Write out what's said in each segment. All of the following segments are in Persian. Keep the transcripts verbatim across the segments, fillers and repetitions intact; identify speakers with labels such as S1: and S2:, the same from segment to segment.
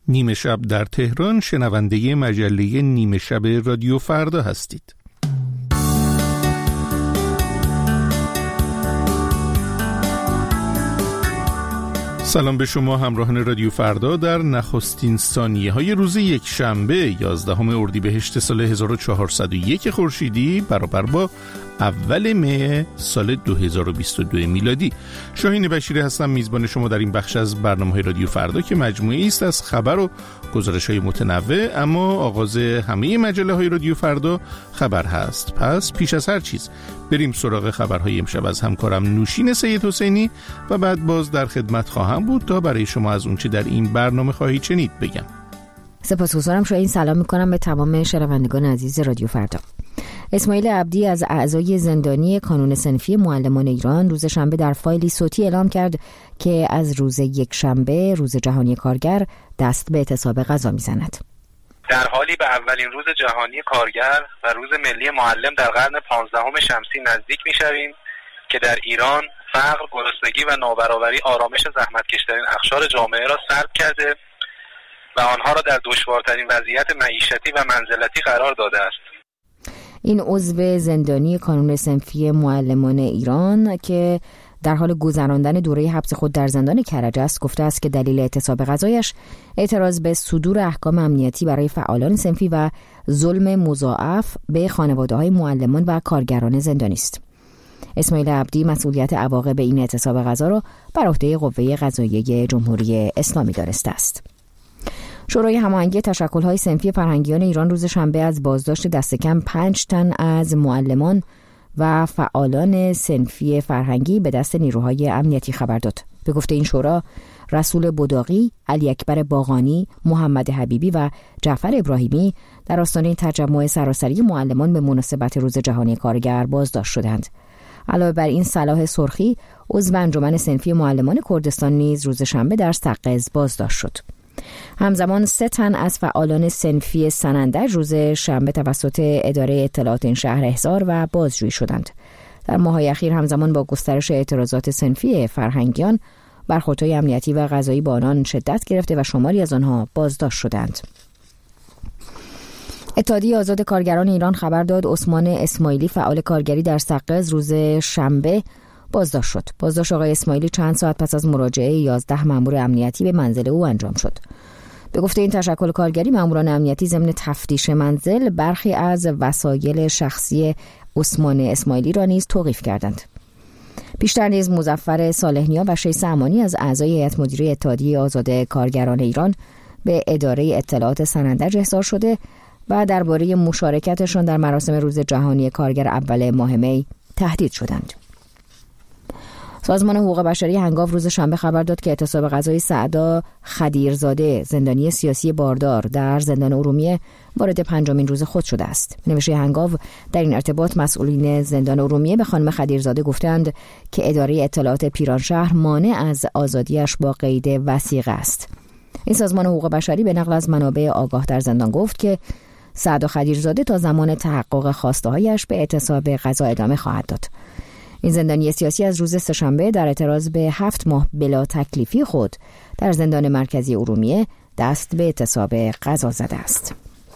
S1: نیمه شب در تهران، شنونده مجله نیمه شب رادیو فردا هستید. سلام به شما همراهان رادیو فردا در نخستین ثانیه های روز یک شنبه یازدهم اردیبهشت سال هزار و چهارصد و یک خورشیدی برابر با اول مه سال دو هزار و بیست و دو میلادی. شاهین بشیری هستم، میزبان شما در این بخش از برنامه‌های رادیو فردا که مجموعه‌ای است از خبر و گزارش‌های متنوع، اما آغاز همه مجله‌های رادیو فردا خبر هست. پس پیش از هر چیز بریم سراغ خبرهای امشب از همکارم نوشین سید حسینی و بعد باز در خدمت خواهم بود تا برای شما از اونچه در این برنامه خواهید شنید بگم.
S2: سپاسگزارم شاهین. سلام میکنم به تمام شنوندگان عزیز رادیو فردا. اسماعیل عبدی از اعضای زندانی کانون صنفی معلمان ایران روز شنبه در فایلی صوتی اعلام کرد که از روز یک شنبه، روز جهانی کارگر، دست به اعتصاب غذا میزند.
S3: در حالی به اولین روز جهانی کارگر و روز ملی معلم در قرن پانزدهم شمسی نزدیک میشویم که در ایران فقر، گرسنگی و نابرابری آرامش زحمتکشترین اقشار جامعه را سلب کرده و آنها را در دشوارترین وضعیت معیشتی و منزلتی قرار داده است.
S2: این عضو زندانی کانون صنفی معلمان ایران که در حال گذراندن دوره حبس خود در زندان کرج است گفته است که دلیل اعتصاب غذایش اعتراض به صدور احکام امنیتی برای فعالان صنفی و ظلم مضاعف به خانواده‌های معلمان و کارگران زندانی است. اسماعیل عبدی مسئولیت عواقب این اعتصاب غذا را بر عهده قوه قضاییه جمهوری اسلامی دانسته است. شورای هماهنگی تشکل‌های صنفی فرهنگیان ایران روز شنبه از بازداشت دست کم پنج تن از معلمان و فعالان صنفی فرهنگی به دست نیروهای امنیتی خبر داد. به گفته این شورا، رسول بداقی، علی اکبر باغانی، محمد حبیبی و جعفر ابراهیمی در آستانه تجمع سراسری معلمان به مناسبت روز جهانی کارگر بازداشت شدند. علاوه بر این، صلاح سرخی، عضو انجمن صنفی معلمان کردستان نیز روز شنبه در سقز بازداشت شد. همزمان سه تن از فعالان صنفی سنندج روز شنبه توسط اداره اطلاعات این شهر احضار و بازجویی شدند. در ماه‌های اخیر همزمان با گسترش اعتراضات صنفی فرهنگیان، برخوردهای امنیتی و قضایی با آنان شدت گرفته و شماری از آنها بازداشت شدند. اتحادیه آزاد کارگران ایران خبر داد عثمان اسماعیلی، فعال کارگری در سقز، روز شنبه بازداشت شد. بازداشت آقای اسماعیلی چند ساعت پس از مراجعه یازده مأمور امنیتی به منزل او انجام شد. به گفته این تشکل کارگری، مأموران امنیتی ضمن تفتیش منزل برخی از وسایل شخصی عثمان اسماعیلی را نیز توقیف کردند. پیشتر نیز مظفر صالح‌نیا و شیس امانی از اعضای هیئت مدیره اتحادیه آزاد کارگران ایران به اداره اطلاعات سنندج احضار شده و درباره مشارکتشان در مراسم روز جهانی کارگر اول ماه می تهدید شدند. سازمان حقوق بشری هنگاو روز شنبه خبر داد که اعتصاب غذای سعدا خدیرزاده، زندانی سیاسی باردار در زندان ارومیه، وارد پنجمین روز خود شده است. نوشته هنگاو در این ارتباط مسئولین زندان ارومیه به خانم خدیرزاده گفتند که اداره اطلاعات پیرانشهر مانع از آزادیش با قید وثیقه است. این سازمان حقوق بشری به نقل از منابع آگاه در زندان گفت که سعدا خدیرزاده تا زمان تحقق خواسته‌هایش به اعتصاب غذا ادامه خواهد داد. این زندانی سیاسی از روز سه‌شنبه در اعتراض به هفت ماه بلا تکلیفی خود در زندان مرکزی ارومیه دست به اعتصاب غذا زده است.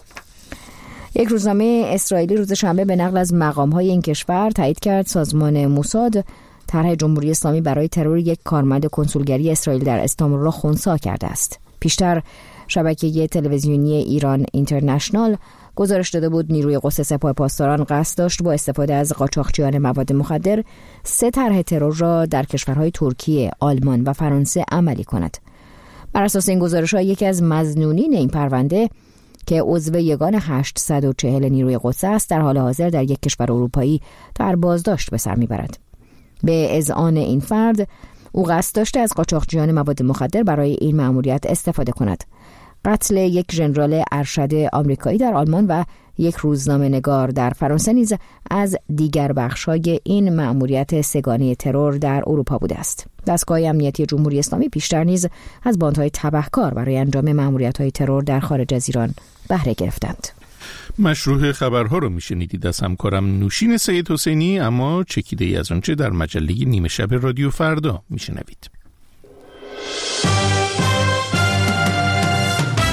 S2: یک روزنامه اسرائیلی روز شنبه به نقل از مقام‌های این کشور تایید کرد سازمان موساد طرح جمهوری اسلامی برای ترور یک کارمند کنسولگری اسرائیل در استانبول را خنثی کرده است. پیشتر شبکه تلویزیونی ایران اینترنشنال گزارش داده بود نیروی قدس سپاه پاسداران قصد داشت با استفاده از قاچاقچیان مواد مخدر سه طرح ترور را در کشورهای ترکیه، آلمان و فرانسه عملی کند. بر اساس این گزارش‌ها یکی از مظنونین این پرونده که عضو یگان هشتصد و چهل نیروی قدس است در حال حاضر در یک کشور اروپایی در بازداشت به سر میبرد. به اذعان این فرد، او قصد داشته از قاچاقچیان مواد مخدر برای این مأموریت استفاده کند. قتل یک ژنرال ارشد آمریکایی در آلمان و یک روزنامه‌نگار در فرانسه نیز از دیگر بخش‌های این مأموریت سگانه ترور در اروپا بوده است. دستگاه امنیتی جمهوری اسلامی پیشتر نیز از باندهای تبهکار برای انجام مأموریت‌های ترور در خارج از ایران بهره گرفتند.
S1: مشروع خبرها رو میشنیدید از همکارم نوشین سید حسینی، اما چکیده ای از آنچه در مجله نیمه شب رادیو فردا میشنوید.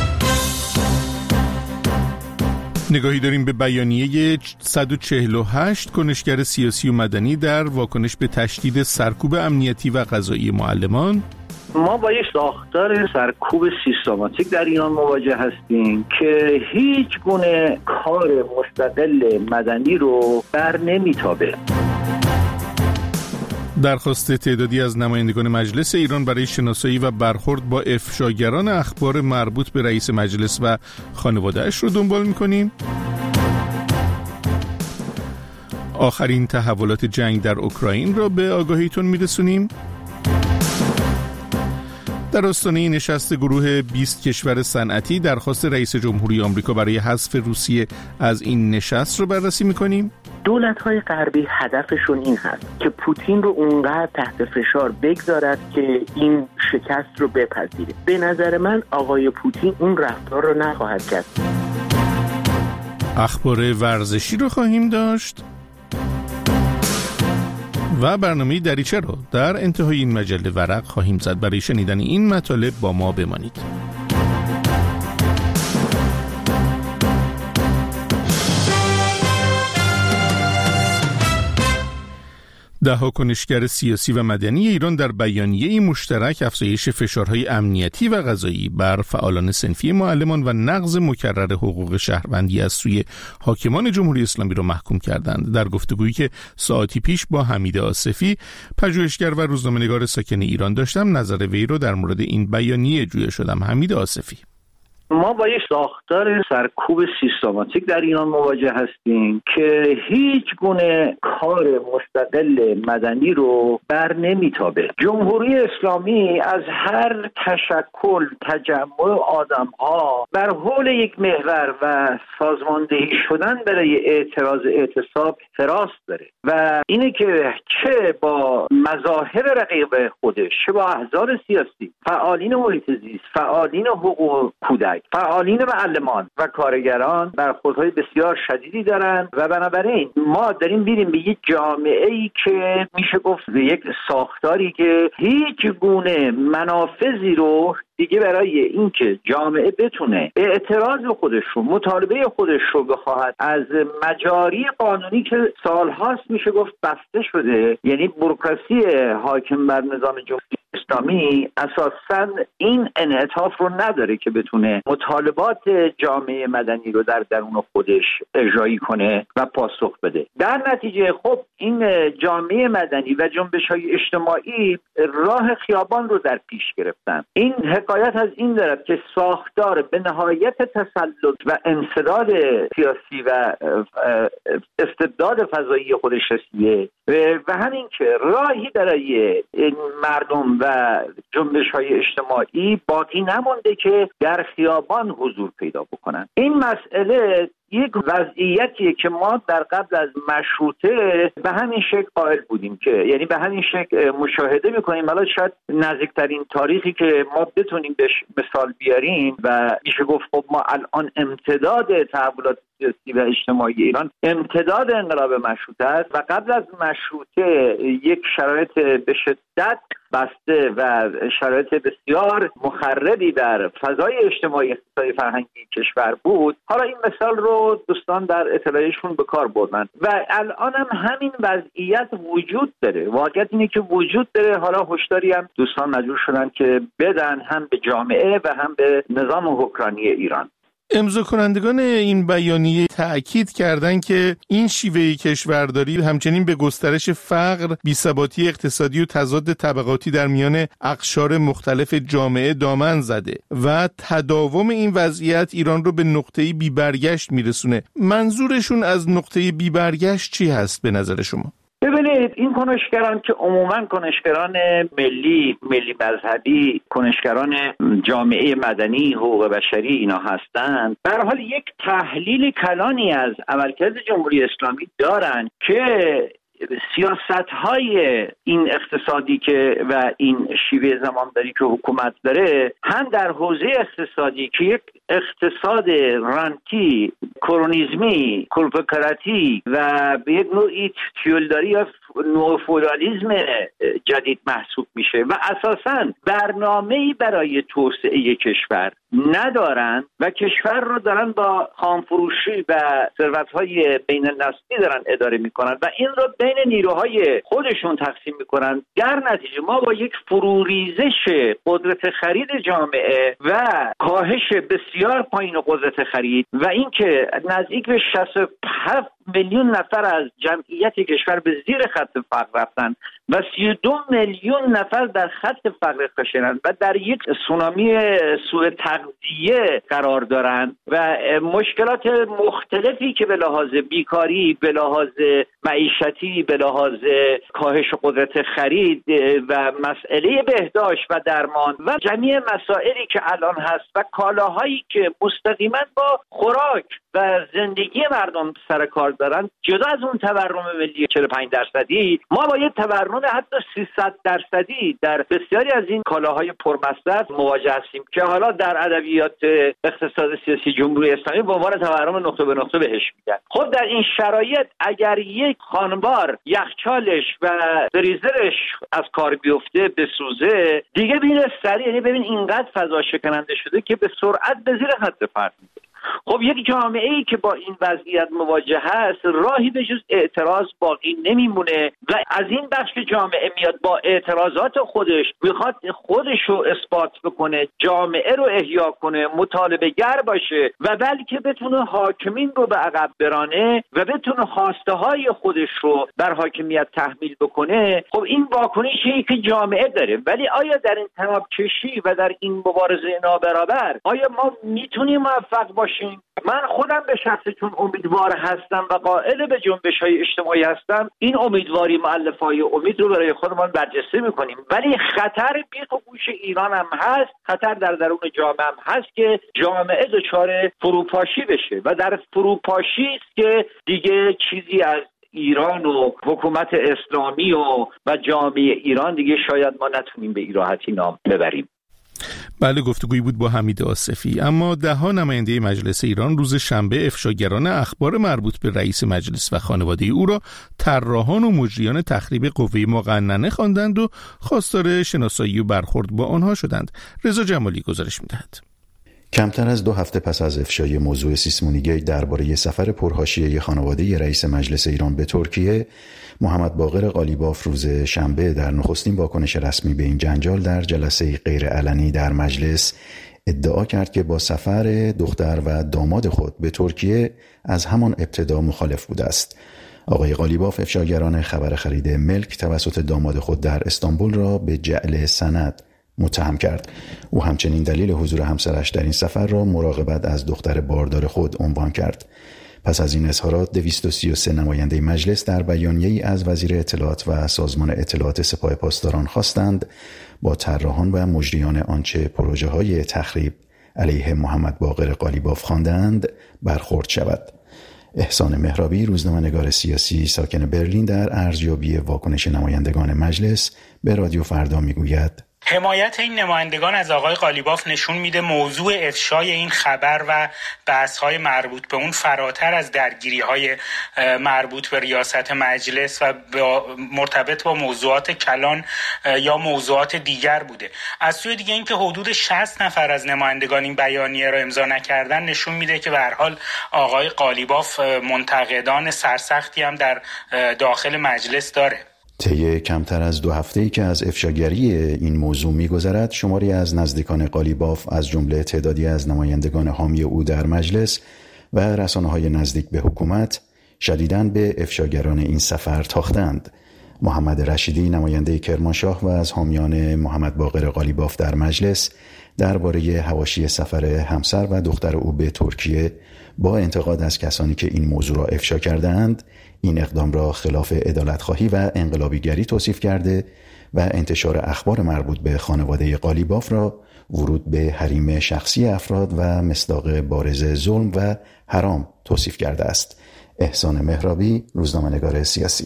S1: نگاهی داریم به بیانیه صد و چهل و هشت کنشگر سیاسی و مدنی در واکنش به تشدید سرکوب امنیتی و قضایی معلمان.
S4: ما با یک ساختار سرکوب سیستماتیک در ایران مواجه هستیم که هیچ گونه کار مستقل مدنی رو بر نمیتابه.
S1: درخواست تعدادی از نمایندگان مجلس ایران برای شناسایی و برخورد با افشاگران اخبار مربوط به رئیس مجلس و خانواده‌اش رو دنبال می‌کنیم. آخرین تحولات جنگ در اوکراین را به آگاهیتون می‌رسونیم. در آستانه نشست گروه بیست کشور صنعتی درخواست رئیس جمهوری آمریکا برای حذف روسیه از این نشست رو بررسی می‌کنیم.
S5: دولت‌های غربی هدفشون این هست که پوتین رو اونقدر تحت فشار بگذارد که این شکست رو بپذیره. به نظر من آقای پوتین اون رفتار رو نخواهد کرد.
S1: اخبار ورزشی رو خواهیم داشت و برنامه دریچه رو در انتهای این مجله ورق خواهیم زد. برای شنیدن این مطالب با ما بمانید. ده‌ها کنشگر سیاسی و مدنی ایران در بیانیه‌ای مشترک افزایش فشارهای امنیتی و قضایی بر فعالان صنفی معلمان و نقض مکرر حقوق شهروندی از سوی حاکمان جمهوری اسلامی را محکوم کردند. در گفتگویی که ساعتی پیش با حمید آصفی، پژوهشگر و روزنامه‌نگار ساکن ایران داشتم، نظر وی را در مورد این بیانیه جویا شدم. حمید آصفی:
S4: ما با یک ساختار سرکوب سیستماتیک در ایران مواجه هستیم که هیچ گونه کار مستقل مدنی رو بر نمیتابه. جمهوری اسلامی از هر تشکل تجمع آدم‌ها بر حول یک محور و سازماندهی شدن برای اعتراض اعتصاب حراس داره و اینه که چه با مذاهب رقیب خودش، چه با احزاب سیاسی، فعالین محیط زیست، فعالین حقوق کودک، فعالین معلمان و کارگران برخوردهای بسیار شدیدی دارن و بنابراین ما داریم میریم به یک جامعه‌ای که میشه گفت به یک ساختاری که هیچ گونه منافذی رو دیگه برای اینکه جامعه بتونه اعتراض خودش رو، مطالبه خودش رو بخواهد از مجاری قانونی که سالهاست میشه گفت بسته شده، یعنی بوروکراسی حاکم بر نظام جمهوری اسلامی اساساً این انعطاف رو نداره که بتونه مطالبات جامعه مدنی رو در درون خودش اجرایی کنه و پاسخ بده. در نتیجه خب این جامعه مدنی و جنبش‌های اجتماعی راه خیابان رو در پیش گرفتن. این حکایت از این دارد که ساختار به نهایت تسلط و انسداد سیاسی و استبداد فضایی خودش رسیده و همین که راهی برای مردم و جنبش‌های اجتماعی باقی نمونده که در خیابان حضور پیدا بکنن. این مسئله یک وضعیتیه که ما در قبل از مشروطه به همین شکل قائل بودیم، که یعنی به همین شکل مشاهده میکنیم. حالا شاید نزدیکترین تاریخی که ما بتونیم بهش مثال بیاریم و میشه گفت خب ما الان امتداد تحولات سیاسی و اجتماعی ایران امتداد انقلاب مشروطه است و قبل از مشروطه یک شرایط به شدت بسته و شرایط بسیار مخربی در فضای اجتماعی اقتصادی فرهنگی کشور بود. حالا این مثال رو دوستان در اطلاعیشون به کار بردن و الان هم همین وضعیت وجود داره. واقعیت اینه که وجود داره. حالا هشداری هم دوستان مجبور شدن که بدن، هم به جامعه و هم به نظام حکمرانی ایران.
S1: امضا کنندگان این بیانیه تأکید کردند که این شیوه کشورداری همچنین به گسترش فقر، بی‌ثباتی اقتصادی و تضاد طبقاتی در میان اقشار مختلف جامعه دامن زده و تداوم این وضعیت ایران رو به نقطه‌ای بی برگشت میرسونه. منظورشون از نقطه بی برگشت چی هست به نظر شما؟
S4: ببینید، این کنشگران که عموماً کنشگران ملی، ملی مذهبی، کنشگران جامعه مدنی، حقوق بشری اینا هستند، به هر حال یک تحلیل کلانی از عملکرد جمهوری اسلامی دارن که سیاست‌های این اقتصادی که و این شیوه زمانداری که حکومت داره، هم در حوزه اقتصادی که یک اقتصاد رانتی، کرونیزمی، کورپوکراتی و به یک نوعی تیولداری یا نوع فئودالیسم جدید محسوب میشه و اساساً برنامه‌ای برای توسعه کشور ندارن و کشور رو دارن با خامفروشی و ثروت‌های بین النسلی دارن اداره میکنن و این رو بین نیروهای خودشون تقسیم میکنن. در نتیجه ما با یک فروریزش قدرت خرید جامعه و کاهش بسیار پایین قدرت خرید و اینکه نزدیک به شصت و هفت میلیون نفر از جمعیت کشور به زیر خط فقر رفتن و سی و دو میلیون نفر در خط فقر خشنند و در یک سونامی سوء تغذیه قرار دارند و مشکلات مختلفی که به لحاظ بیکاری، به لحاظ معیشتی، به لحاظ کاهش قدرت خرید و مسئله بهداشت و درمان و جمعی مسائلی که الان هست و کالاهایی که مستقیما با خوراک و زندگی مردم سر کار دارن، جدا از اون تورم ملی چهل و پنج درصدی، ما با یه تورم حتی سیصد درصدی در بسیاری از این کالاهای پرمصرف مواجه هستیم که حالا در ادبیات اقتصاد سیاسی جمهوری اسلامی به عنوان تورم نقطه به نقطه بهش میگن. خب در این شرایط اگر یک خانوار یخچالش و فریزرش از کار بیفته، بسوزه، دیگه ببین سریع، یعنی ببین اینقدر فضا شکننده شده که به سرعت به زیر خط فقر میره. خب یک جامعه ای که با این وضعیت مواجه هست، راهی به جز اعتراض باقی نمیمونه و از این بخش جامعه میاد با اعتراضات خودش میخواد خودش رو اثبات بکنه، جامعه رو احیا کنه، مطالبه گر باشه و بلکه بتونه حاکمین رو به عقب برانه و بتونه خواسته های خودش رو بر حاکمیت تحمیل بکنه. خب این واکنشی که جامعه داره، ولی آیا در این تناب کشی و در این مبارزه نابرابر آیا ما میتونیم موفق باشیم؟ من خودم به شخص چون امیدوار هستم و قائل به جنبش‌های اجتماعی هستم، این امیدواری مؤلفه‌های امید رو برای خودمان برجسته می‌کنیم، ولی خطر بیخ و گوش ایران هم هست، خطر در درون جامعه هم هست که جامعه دچار فروپاشی بشه و در فروپاشی است که دیگه چیزی از ایران و حکومت اسلامی و و جامعه ایران دیگه شاید ما نتونیم به این راحتی نام ببریم.
S1: بله، گفتگویی بود با حمید آصفی. اما ده ها نماینده مجلس ایران روز شنبه افشاگران اخبار مربوط به رئیس مجلس و خانواده او را طراحان و مجریان تخریب قوه مقننه خواندند و خواستار شناسایی و برخورد با آنها شدند. رضا جمالی گزارش می‌دهد.
S6: کمتر از دو هفته پس از افشای موضوع سیسمونیگیت درباره سفر پرحاشیه خانواده رئیس مجلس ایران به ترکیه، محمد باقر قالیباف روز شنبه در نخستین واکنش رسمی به این جنجال در جلسه غیرعلنی در مجلس ادعا کرد که با سفر دختر و داماد خود به ترکیه از همان ابتدا مخالف بوده است. آقای قالیباف افشاگران خبر خرید ملک توسط داماد خود در استانبول را به جعل سند متهم کرد. او همچنین دلیل حضور همسرش در این سفر را مراقبت از دختر باردار خود عنوان کرد. پس از این اظهارات دویست و سی و سه نماینده مجلس در بیانیه‌ای از وزیر اطلاعات و سازمان اطلاعات سپاه پاسداران خواستند با طراحان و مجریان آنچه پروژه‌های تخریب علیه محمد باقر قالیباف خواندند برخورد شود. احسان مهرابی، روزنامه‌نگار سیاسی ساکن برلین، در ارزیابی واکنش نمایندگان مجلس به رادیو فردا میگوید:
S7: حمایت این نمایندگان از آقای قالیباف نشون میده موضوع افشای این خبر و بحث‌های مربوط به اون فراتر از درگیری‌های مربوط به ریاست مجلس و مرتبط با موضوعات کلان یا موضوعات دیگر بوده. از سوی دیگه اینکه حدود شصت نفر از نمایندگان این بیانیه را امضا نکردن نشون میده که به هر حال آقای قالیباف منتقدان سرسختی هم در داخل مجلس داره.
S6: طی کمتر از دو هفته‌ای که از افشاگری این موضوع می‌گذرد، شماری از نزدیکان قالیباف از جمله تعدادی از نمایندگان حامی او در مجلس و رسانه‌های نزدیک به حکومت شدیداً به افشاگران این سفر تاختند. محمد رشیدی، نماینده کرمانشاه و از حامیان محمد باقر قالیباف در مجلس، درباره حواشی سفر همسر و دختر او به ترکیه با انتقاد از کسانی که این موضوع را افشا کردند، این اقدام را خلاف عدالت‌خواهی و انقلابیگری توصیف کرده و انتشار اخبار مربوط به خانواده قالیباف را ورود به حریم شخصی افراد و مصداق بارز ظلم و حرام توصیف کرده است. احسان مهرابی، روزنامه‌نگار سیاسی.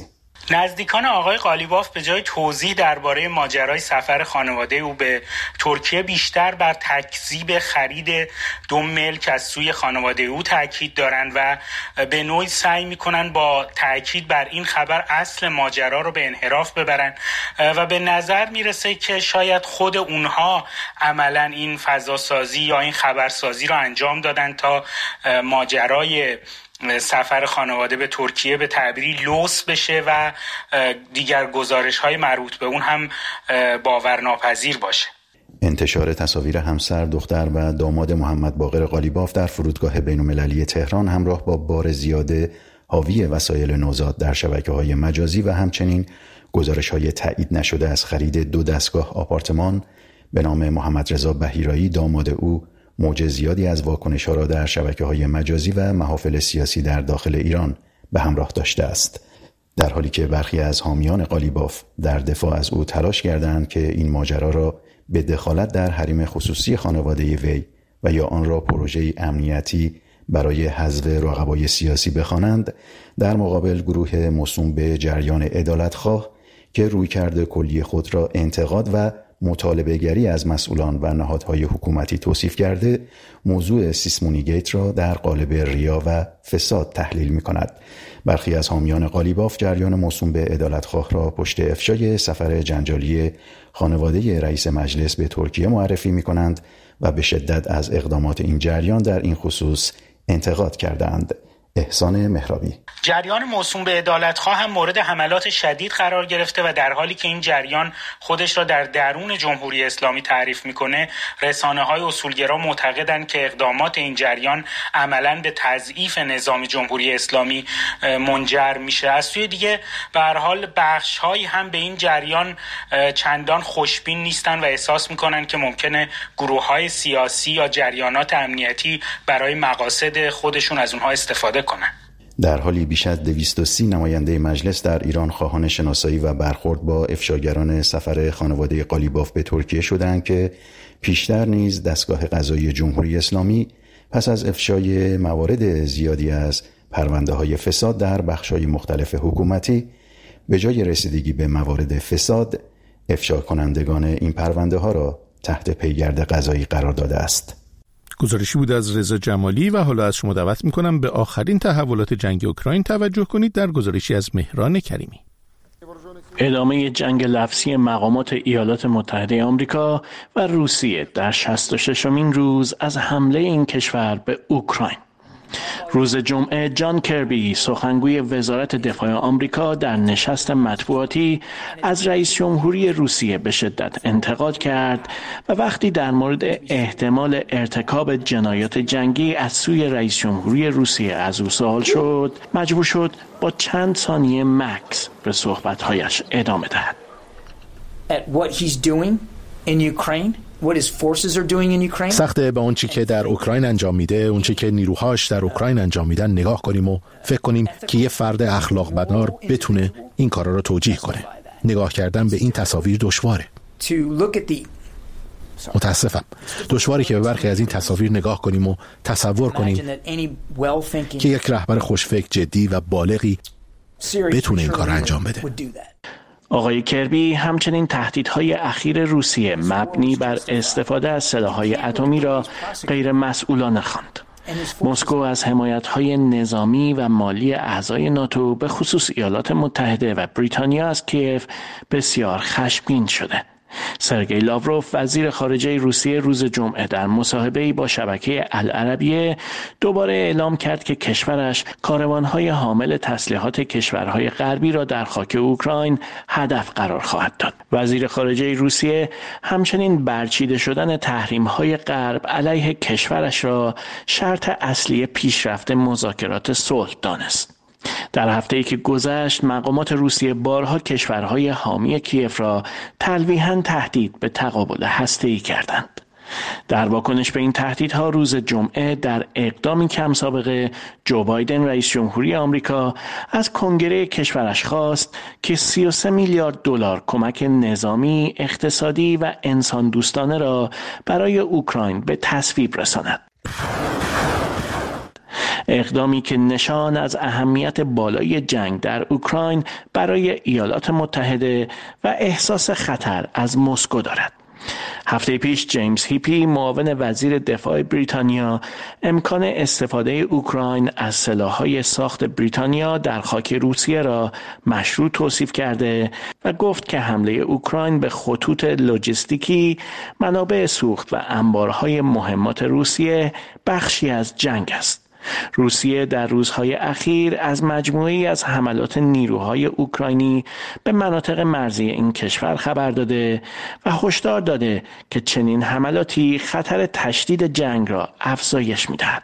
S7: نزدیکان آقای قالیباف به جای توضیح درباره ماجرای سفر خانواده او به ترکیه بیشتر بر تکذیب خرید دو ملک از سوی خانواده او تاکید دارند و به نوعی سعی میکنن با تاکید بر این خبر اصل ماجرا رو به انحراف ببرن و به نظر میرسه که شاید خود اونها عملا این فضاسازی یا این خبرسازی رو انجام دادن تا ماجرای سفر خانواده به ترکیه به تعبیری لوث بشه و دیگر گزارش‌های مربوط به اون هم باورناپذیر باشه.
S6: انتشار تصاویر همسر، دختر و داماد محمد باقر قالیباف در فرودگاه بین‌المللی تهران همراه با بار زیاده حاوی وسایل نوزاد در شبکه‌های مجازی و همچنین گزارش‌های تایید نشده از خرید دو دستگاه آپارتمان به نام محمد رضا بحیرایی داماد او موج زیادی از واکنش‌ها را در شبکه‌های مجازی و محافل سیاسی در داخل ایران به همراه داشته است، در حالی که برخی از حامیان قالیباف در دفاع از او تلاش کردند که این ماجرا را به دخالت در حریم خصوصی خانواده وی و یا آن را پروژه امنیتی برای حذف رقبای سیاسی بخوانند. در مقابل گروه موسوم به جریان عدالتخواه که رویکرد کلی خود را انتقاد و مطالبه گری از مسئولان و نهادهای حکومتی توصیف کرده، موضوع سیسمونی گیت را در قالب ریا و فساد تحلیل می کند. برخی از حامیان قالیباف جریان موسوم به عدالتخواه را پشت افشای سفر جنجالی خانواده رئیس مجلس به ترکیه معرفی می کنند و به شدت از اقدامات این جریان در این خصوص انتقاد کردند. احسان مهرابی.
S7: جریان موسوم به عدالتخواه هم مورد حملات شدید قرار گرفته و در حالی که این جریان خودش را در درون جمهوری اسلامی تعریف میکنه، رسانه‌های اصولگرا معتقدند که اقدامات این جریان عملاً به تضعیف نظام جمهوری اسلامی منجر میشه. از سوی دیگه به هر حال بخش‌هایی هم به این جریان چندان خوشبین نیستن و احساس میکنن که ممکنه گروه‌های سیاسی یا جریانات امنیتی برای مقاصد خودشون از اونها استفاده کنن.
S6: در حالی بیش از دویست و سی نماینده مجلس در ایران خواهان شناسایی و برخورد با افشاگران سفر خانواده قالیباف به ترکیه شدند که پیشتر نیز دستگاه قضایی جمهوری اسلامی پس از افشای موارد زیادی از پرونده‌های فساد در بخش‌های مختلف حکومتی، به جای رسیدگی به موارد فساد، افشا کنندگان این پرونده‌ها را تحت پیگرد قضایی قرار داده است.
S1: گزارشی بود از رضا جمالی و حالا از شما دعوت میکنم به آخرین تحولات جنگ اوکراین توجه کنید در گزارشی از مهران کریمی.
S8: ادامه جنگ لفظی مقامات ایالات متحده آمریکا و روسیه در شصت و ششمین روز از حمله این کشور به اوکراین. روز جمعه جان کربی سخنگوی وزارت دفاع آمریکا در نشست مطبوعاتی از رئیس جمهوری روسیه به شدت انتقاد کرد و وقتی در مورد احتمال ارتکاب جنایات جنگی از سوی رئیس جمهوری روسیه از او سوال شد، مجبور شد با چند ثانیه مکث به صحبت‌هایش ادامه دهد.
S9: At what he's doing in Ukraine? What his forces are doing in Ukraine?
S10: سخته به اون چی که در اوکراین انجام میده، اون چی که نیروهاش در اوکراین انجام میدن نگاه کنیم و فکر کنیم که یه فرد اخلاق بدار بتونه این کارا رو توجیه کنه. نگاه کردن به این تصاویر دشواره.
S9: To look at the
S10: متاسفم. دشواری که به برخی از این تصاویر نگاه کنیم و تصور کنیم که یک رهبر خوشفکر جدی و بالغی بتونه این کار انجام بده.
S8: آقای کربی همچنین تهدیدهای اخیر روسیه مبنی بر استفاده از سلاح‌های اتمی را غیر مسئولانه خواند. مسکو از حمایت‌های نظامی و مالی اعضای ناتو به خصوص ایالات متحده و بریتانیا از کیف بسیار خشمگین شده. سرگئی لاوروف وزیر خارجه روسیه روز جمعه در مصاحبه‌ای با شبکه العربیه دوباره اعلام کرد که کشورش کاروان‌های حامل تسلیحات کشورهای غربی را در خاک اوکراین هدف قرار خواهد داد. وزیر خارجه روسیه همچنین برچیده شدن تحریم‌های غرب علیه کشورش را شرط اصلی پیشرفت مذاکرات صلح دانست. در هفته‌ای که گذشت مقامات روسیه بارها کشورهای حامی کیف را تلویحاً تهدید به تقابل هسته‌ای کردند. در واکنش به این تهدیدها روز جمعه در اقدامی کم سابقه جو بایدن رئیس جمهوری آمریکا از کنگره کشورش خواست که سی و سه میلیارد دلار کمک نظامی، اقتصادی و انسان دوستانه را برای اوکراین به تصویب رساند. اقدامی که نشان از اهمیت بالای جنگ در اوکراین برای ایالات متحده و احساس خطر از مسکو دارد. هفته پیش جیمز هیپی معاون وزیر دفاع بریتانیا امکان استفاده اوکراین از سلاح‌های ساخت بریتانیا در خاک روسیه را مشروع توصیف کرده و گفت که حمله اوکراین به خطوط لوجستیکی، منابع سوخت و انبارهای مهمات روسیه بخشی از جنگ است. روسیه در روزهای اخیر از مجموعه‌ای از حملات نیروهای اوکراینی به مناطق مرزی این کشور خبر داده و هشدار داده که چنین حملاتی خطر تشدید جنگ را افزایش می‌دهد.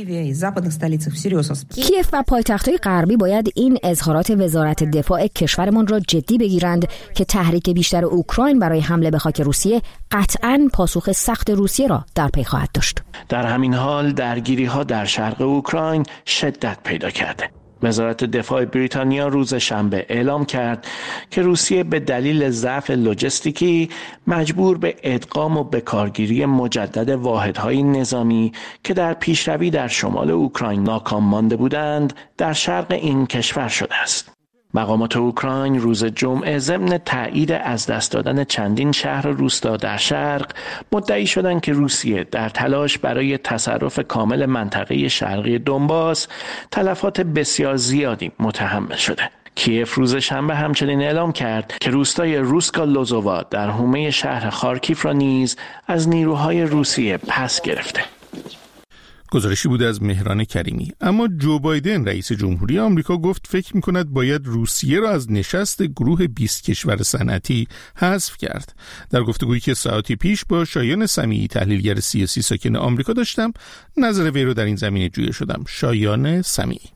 S2: کیف و پایتخت‌های غربی باید این اظهارات وزارت دفاع کشورمان را جدی بگیرند که تحریک بیشتر اوکراین برای حمله به خاک روسیه قطعاً پاسخ سخت روسیه را در پی خواهد داشت.
S8: در همین حال درگیری‌ها در شرق اوکراین شدت پیدا کرده. وزارت دفاع بریتانیا روز شنبه اعلام کرد که روسیه به دلیل ضعف لوجستیکی مجبور به ادغام و بکارگیری مجدد واحدهای نظامی که در پیشروی در شمال اوکراین ناکام مانده بودند در شرق این کشور شده است. مقامات اوکراین روز جمعه ضمن تایید از دست دادن چندین شهر و روستا در شرق مدعی شدند که روسیه در تلاش برای تصرف کامل منطقه شرقی دونباس تلفات بسیار زیادی متحمل شده. کیف روز شنبه همچنین اعلام کرد که روستای روسکا لوزووا در حومه شهر خارکیف را نیز از نیروهای روسیه پس گرفته.
S1: گزارشی بود از مهران کریمی. اما جو بایدن رئیس جمهوری آمریکا گفت فکر می‌کند باید روسیه را از نشست گروه بیست کشور صنعتی حذف کرد. در گفتگویی که ساعتی پیش با شایان سمیعی تحلیلگر سیاسی ساکن آمریکا داشتم، نظر وی را در این زمینه جویا شدم. شایان سمیعی: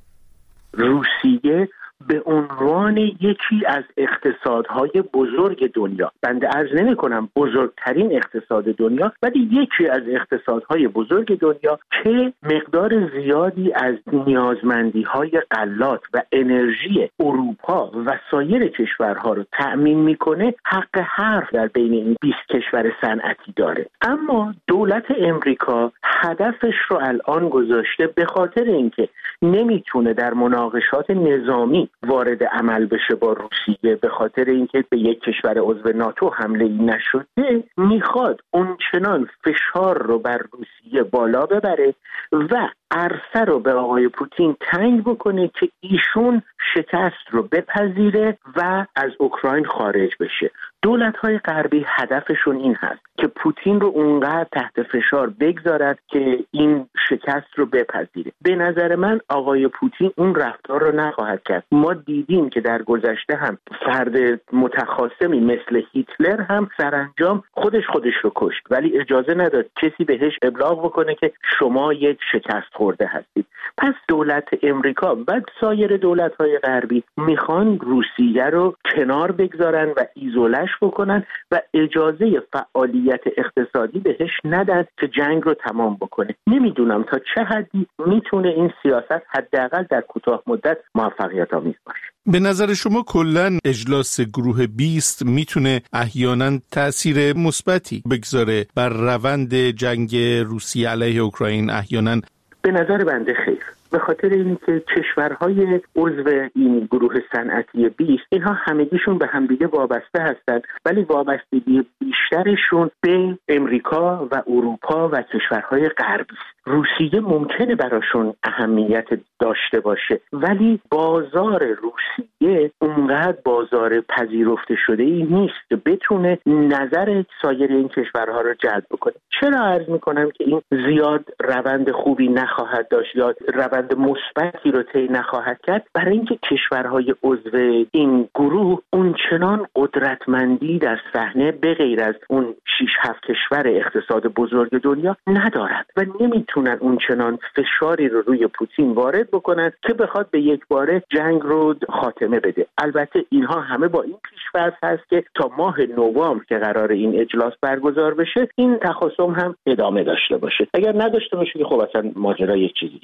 S5: روسیه به عنوان یکی از اقتصادهای بزرگ دنیا، بنده عرض نمی کنم بزرگترین اقتصاد دنیا، ولی یکی از اقتصادهای بزرگ دنیا که مقدار زیادی از نیازمندی‌های غلات و انرژی اروپا و سایر کشورها رو تأمین میکنه، حق حرف در بین این بیست کشور صنعتی داره. اما دولت امریکا هدفش رو الان گذاشته به خاطر اینکه نمیتونه در مناقشات نظامی وارد عمل بشه با روسیه، به خاطر اینکه به یک کشور عضو ناتو حمله ای نشده، میخواد اونچنان فشار رو بر روسیه بالا ببره و عرصه رو به آقای پوتین تنگ بکنه که ایشون شکست رو بپذیره و از اوکراین خارج بشه. دولت‌های غربی هدفشون این هست که پوتین رو اونقدر تحت فشار بگذارد که این شکست رو بپذیره. به نظر من آقای پوتین اون رفتار رو نخواهد کرد. ما دیدیم که در گذشته هم فرد متخاصمی مثل هیتلر هم سرانجام خودش خودش رو کشت، ولی اجازه نداد کسی بهش ابلاغ بکنه که شما یک شکست خورده هستید. پس دولت امریکا و سایر دولت‌های غربی میخوان روسیه رو کنار بگذارن و ایزولش بکنن و اجازه فعالیت اقتصادی بهش ندن که جنگ رو تمام بکنه. نمیدونم تا چه حدی میتونه این سیاست حداقل در کوتاه مدت موفقیت آمیز باشه.
S1: به نظر شما کلاً اجلاس گروه بیست میتونه احیانا تأثیر مثبتی بگذاره بر روند جنگ روسیه علیه اوکراین؟ احیانا
S5: به نظر بنده خیر، به خاطر اینکه کشورهای عضو این گروه صنعتی بیست اینها همگیشون به همدیگه وابسته هستند، ولی وابستگی بیشترشون به امریکا و اروپا و کشورهای غربی است. روسیه ممکنه براشون اهمیت داشته باشه، ولی بازار روسیه اونقدر بازار پذیرفته شده ای نیست که بتونه نظر سایر این کشورها رو جلب بکنه. چرا عرض میکنم که این زیاد روند خوبی نخواهد داشت یا روند مثبتی رو طی نخواهد کرد؟ برای اینکه کشورهای عضو این گروه اونچنان قدرتمندی در صحنه به غیر از اون شش هفت کشور اقتصاد بزرگ دنیا ندارد و نمیتونن اونچنان فشاری رو روی پوتین وارد بکنن که بخواد به یک باره جنگ رو خاتمه بده. البته اینها همه با این پیش‌فرض هست که تا ماه نوامبر که قرار این اجلاس برگزار بشه این تخاصم هم ادامه داشته باشه. اگر نداشته باشه که خب اصلا ماجرا یک چیزی دیگه است.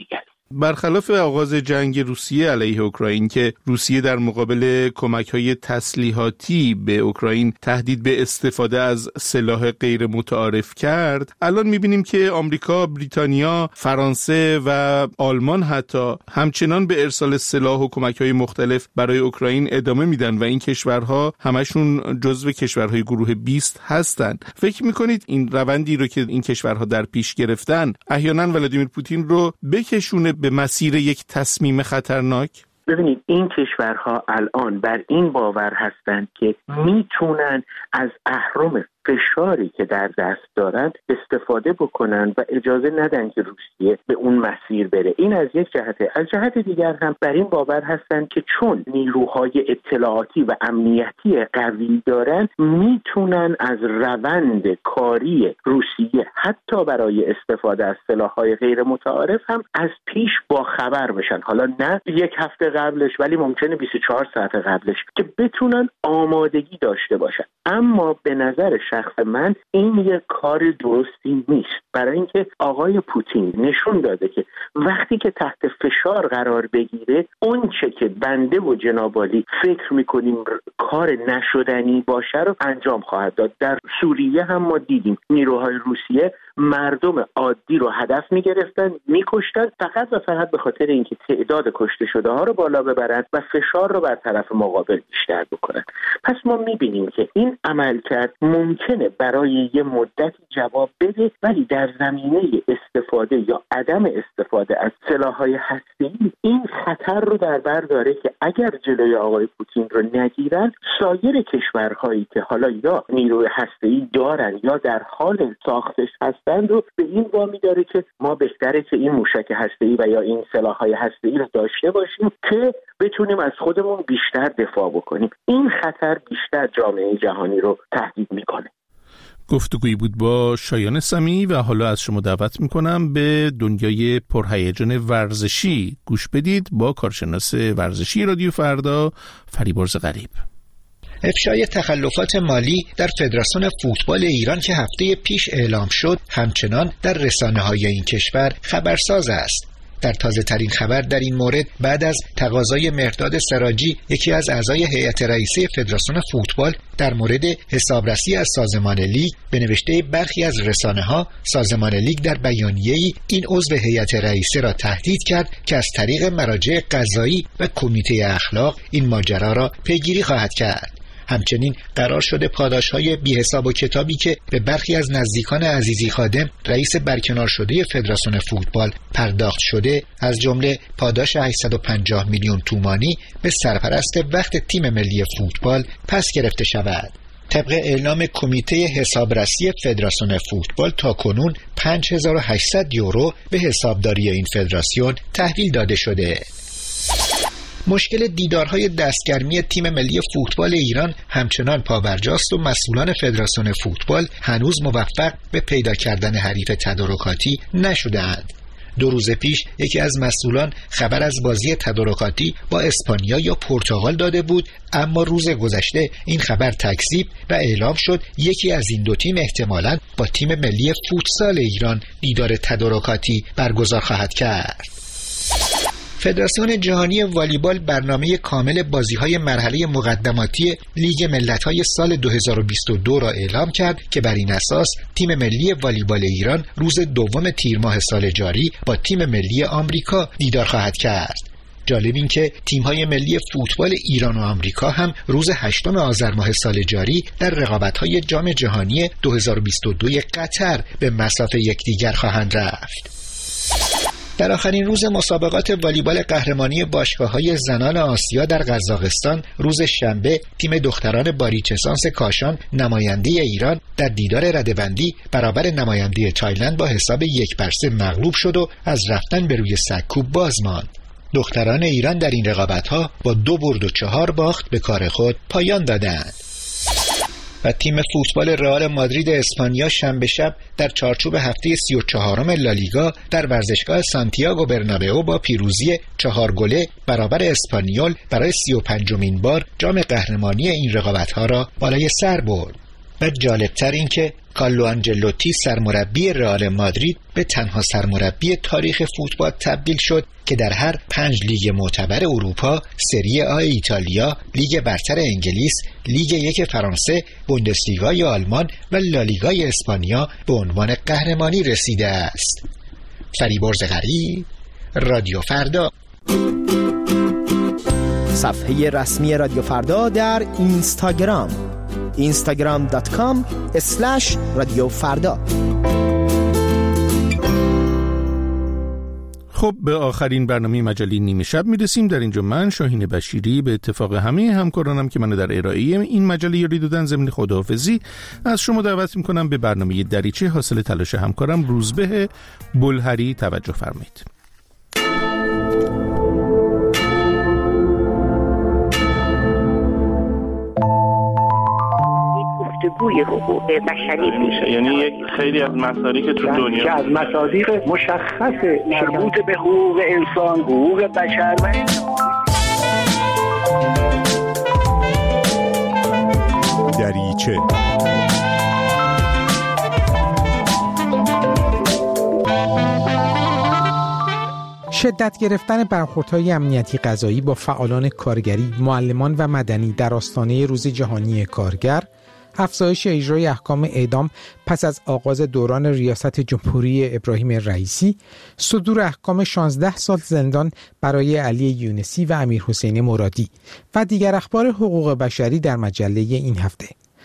S1: برخلاف آغاز جنگ روسیه علیه اوکراین که روسیه در مقابل کمک‌های تسلیحاتی به اوکراین تهدید به استفاده از سلاح غیر متعارف کرد، الان می‌بینیم که آمریکا، بریتانیا، فرانسه و آلمان حتی همچنان به ارسال سلاح و کمک‌های مختلف برای اوکراین ادامه میدن و این کشورها همشون جزو کشورهای گروه بیست هستند. فکر می‌کنید این روندی رو که این کشورها در پیش گرفتن احیانا ولادیمیر پوتین رو بکشونه به مسیر یک تصمیم خطرناک؟
S5: ببینید این کشورها الان بر این باور هستند که میتونن از اهرم فشاری که در دست دارند استفاده بکنن و اجازه ندن که روسیه به اون مسیر بره. این از یک جهته. از جهت دیگر هم بر این باور هستند که چون نیروهای اطلاعاتی و امنیتی قوی دارن میتونن از روند کاری روسیه حتی برای استفاده از سلاح‌های غیر متعارف هم از پیش با خبر بشن. حالا نه یک هفته قبلش، ولی ممکنه بیست و چهار ساعت قبلش، که بتونن آمادگی داشته باشن. اما به نظر شخص من این یک کار درستی نیست، برای اینکه آقای پوتین نشون داده که وقتی که تحت فشار قرار بگیره اون چه که بنده و جنابالی فکر میکنیم کار نشدنی باشه رو انجام خواهد داد. در سوریه هم ما دیدیم نیروهای روسیه مردم عادی رو هدف میگرفتن، میکشتن، فقط و فقط به خاطر اینکه تعداد کشته شده ها رو بالا ببرن و فشار رو بر طرف مقابل بیشتر بکنن. پس ما میبینیم که این عملکرد ممکنه برای یه مدتی جواب بده، ولی در زمینه استفاده یا عدم استفاده از سلاح‌های هسته‌ای این خطر رو در بر داره که اگر جلوی آقای پوتین رو نگیرن، سایر کشورهایی که حالا یا نیروی هسته‌ای دارن یا در حال ساختش هستند رو به این وامی داره که ما بهتره که این موشک هسته‌ای و یا این سلاح‌های هسته‌ای رو داشته باشیم که بتونیم از خودمون بیشتر دفاع بکنیم. این خطر بیشتر جامعه جهانی رو تهدید میکنه.
S1: گفتگویی بود با شایان سمی و حالا از شما دعوت میکنم به دنیای پرهیجان ورزشی گوش بدید با کارشناس ورزشی رادیو فردا فریبرز غریب.
S11: افشای تخلفات مالی در فدراسیون فوتبال ایران که هفته پیش اعلام شد همچنان در رسانه‌های این کشور خبرساز است. در تازه ترین خبر در این مورد بعد از تقاضای مهرداد سراجی، یکی از اعضای هیئت رئیسه فدراسیون فوتبال، در مورد حسابرسی از سازمان لیگ به نوشته برخی از رسانه‌ها، سازمان لیگ در بیانیه‌ای این عضو هیئت رئیسه را تهدید کرد که از طریق مراجع قضایی و کمیته اخلاق این ماجرا را پیگیری خواهد کرد. همچنین قرار شده پاداش‌های بی‌حساب و کتابی که به برخی از نزدیکان عزیزی خادم رئیس برکنار شده فدراسیون فوتبال پرداخت شده، از جمله پاداش هشتصد و پنجاه میلیون تومانی به سرپرست وقت تیم ملی فوتبال پس گرفته شود. طبق اعلام کمیته حسابرسی فدراسیون فوتبال تاکنون پنج هزار و هشتصد یورو به حسابداری این فدراسیون تحویل داده شده. مشکل دیدارهای دستگرمی تیم ملی فوتبال ایران همچنان پابرجاست و مسئولان فدراسیون فوتبال هنوز موفق به پیدا کردن حریف تدارکاتی نشده‌اند. دو روز پیش یکی از مسئولان خبر از بازی تدارکاتی با اسپانیا یا پرتغال داده بود، اما روز گذشته این خبر تکذیب و اعلام شد یکی از این دو تیم احتمالاً با تیم ملی فوتسال ایران دیدار تدارکاتی برگزار خواهد کرد. فدراسیون جهانی والیبال برنامه کامل بازی‌های مرحله مقدماتی لیگ ملت‌های سال دو هزار و بیست و دو را اعلام کرد که بر این اساس تیم ملی والیبال ایران روز دوم تیر ماه سال جاری با تیم ملی آمریکا دیدار خواهد کرد. جالب این که تیم‌های ملی فوتبال ایران و آمریکا هم روز هشتم آذر ماه سال جاری در رقابت‌های جام جهانی دو هزار و بیست و دو قطر به مصاف یکدیگر خواهند رفت. در آخرین روز مسابقات والیبال قهرمانی باشگاه‌های زنان آسیا در قزاقستان روز شنبه تیم دختران باریچسانس کاشان نماینده ایران در دیدار رده‌بندی برابر نماینده تایلند با حساب یک بر سه مغلوب شد و از رفتن به روی سکوب باز ماند. دختران ایران در این رقابت‌ها با دو برد و چهار باخت به کار خود پایان دادند. و تیم فوتبال رئال مادرید اسپانیا شنبه شب در چارچوب هفته سی و چهارم لالیگا در ورزشگاه سانتیاگو برنابئو با پیروزی چهار گله برابر اسپانیول برای سی و پنجمین بار جام قهرمانی این رقابت‌ها را بالای سر برد. و جالبتر این که کارلو آنجلوتی سرمربی رئال مادرید به تنها سرمربی تاریخ فوتبال تبدیل شد که در هر پنج لیگ معتبر اروپا، سری آ ایتالیا، لیگ برتر انگلیس، لیگ یک فرانسه، بوندسلیگای آلمان و لالیگای اسپانیا به عنوان قهرمانی رسیده است. فریبرز غریب، رادیو فردا.
S12: صفحه رسمی رادیو فردا در اینستاگرام اینستاگرام دات کام اسلش رادیو فردا.
S1: خب به آخرین برنامه مجله نیمه شب میرسیم. در اینجا من شاهین بشیری به اتفاق همه همکارانم که منو در ارائه این مجله یاری دادن ضمن خداحافظی از شما دعوت میکنم به برنامه دریچه حاصل تلاش همکارم روزبه بلهری توجه فرمایید.
S13: گفتگوی حقوق بشری میشه،
S8: یعنی یک خیلی از مصادیق که تو دنیا
S4: که از مصادیق مشخص مربوط به حقوق انسان، حقوق بشر و
S10: دریچه.
S14: شدت گرفتن برخوردهای امنیتی قضایی با فعالان کارگری، معلمان و مدنی در آستانه روز جهانی کارگر، افزایش اجرای احکام اعدام پس از آغاز دوران ریاست جمهوری ابراهیم رئیسی، صدور احکام شانزده سال زندان برای علی یونسی و امیر حسین مرادی و دیگر اخبار حقوق بشری در مجله این هفته.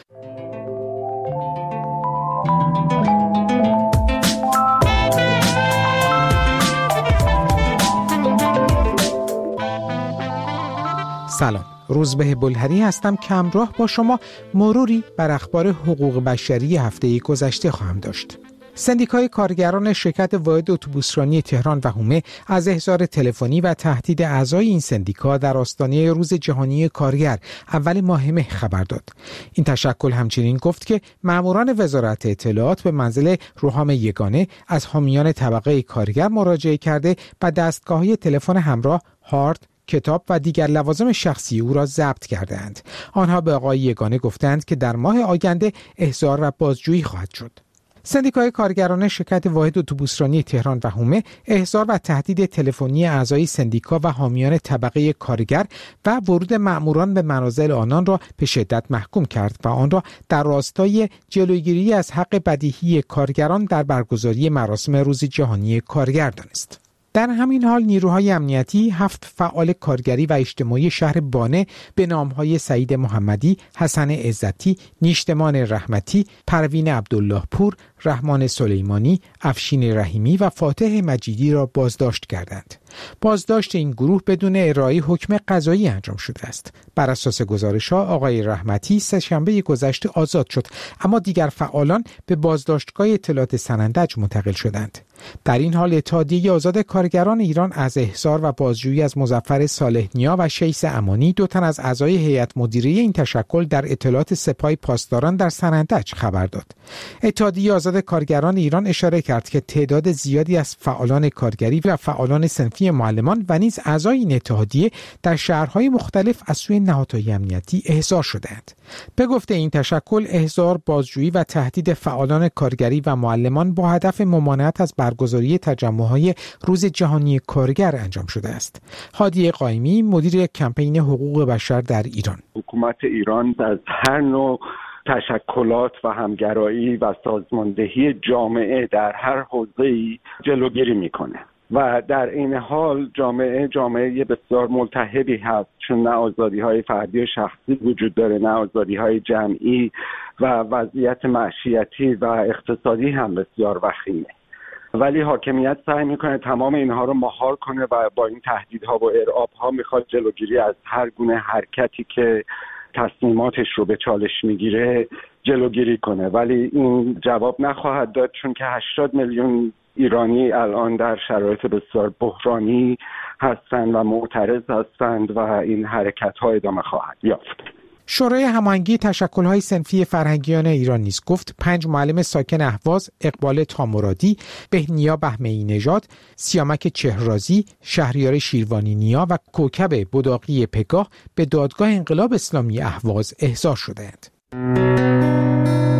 S14: سلام، روزبه بلهری هستم که همراه با شما مروری بر اخبار حقوق بشری هفته گذشته خواهم داشت. سندیکای کارگران شرکت واحد اتوبوسرانی تهران و حومه از احضار تلفنی و تهدید اعضای این سندیکا در آستانه روز جهانی کارگر اول ماه مه خبر داد. این تشکل همچنین گفت که ماموران وزارت اطلاعات به منزل روحام یگانه از حامیان طبقه کارگر مراجعه کرده و دستگاه‌های تلفن همراه، هارد، کتاب و دیگر لوازم شخصی او را ضبط کردند. آنها به آقای یگانه گفتند که در ماه آینده احضار و بازجویی خواهد شد. سندیکای کارگران شرکت واحد اتوبوسرانی تهران و حومه احضار و تهدید تلفنی اعضای سندیکا و حامیان طبقه کارگر و ورود مأموران به منازل آنان را به شدت محکوم کرد و آن را در راستای جلوگیری از حق بدیهی کارگران در برگزاری مراسم روز جهانی کارگر دانست. در همین حال نیروهای امنیتی هفت فعال کارگری و اجتماعی شهر بانه به نامهای سعید محمدی، حسن عزتی، نیشتمان رحمتی، پروین عبدالله پور، رحمان سلیمانی، افشین رحیمی و فاتح مجیدی را بازداشت کردند. بازداشت این گروه بدون ارائه حکم قضایی انجام شده است. بر اساس گزارش‌ها آقای رحمتی سه‌شنبه گذشته آزاد شد، اما دیگر فعالان به بازداشتگاه اطلاعات سنندج منتقل شدند. در این حال اتحادیه آزاد کارگران ایران از احضار و بازجویی از مظفر صالح نیا و شیس امانی، دو تن از اعضای هیئت مدیره این تشکل در اطلاعات سپاه پاسداران در سنندج خبر داد. اتحادیه آزاد کارگران ایران اشاره کرد که تعداد زیادی از فعالان کارگری و فعالان صنفی معلمان و نیز اعضای این اتحادیه در شهرهای مختلف از سوی نهادهای امنیتی احضار شدند. به گفته این تشکل، احضار، بازجویی و تهدید فعالان کارگری و معلمان با هدف ممانعت از برگزاری تجمع‌های روز جهانی کارگر انجام شده است. هادی قائمی، مدیر کمپین حقوق بشر در ایران:
S15: حکومت ایران از هر نوع تشکلات و همگرایی و سازماندهی جامعه در هر حوزه‌ای جلوگیری میکنه و در این حال جامعه جامعه بسیار ملتهبی هست، چون نه آزادی‌های فردی و شخصی وجود داره، نه آزادی‌های جمعی و وضعیت معیشتی و اقتصادی هم بسیار وخیمه. ولی حاکمیت سعی میکنه تمام اینها رو مهار کنه و با این تهدیدها و ارعاب‌ها میخواد جلوگیری از هر گونه حرکتی که تصمیماتش رو به چالش میگیره جلوگیری کنه، ولی این جواب نخواهد داد، چون که هشتاد میلیون ایرانی الان در شرایط بسیار بحرانی هستند و معترض هستند و این حرکت‌ها ادامه خواهد یافت.
S14: شورای هماهنگی تشکل‌های صنفی فرهنگیان ایران نیز گفت پنج معلم ساکن اهواز، اقبال تامرادی، بهنیا بهمه‌ای نژاد، سیامک چهرازی، شهریار شیروانی نیا و کوکب بداقی پگاه به دادگاه انقلاب اسلامی اهواز احضار شدند.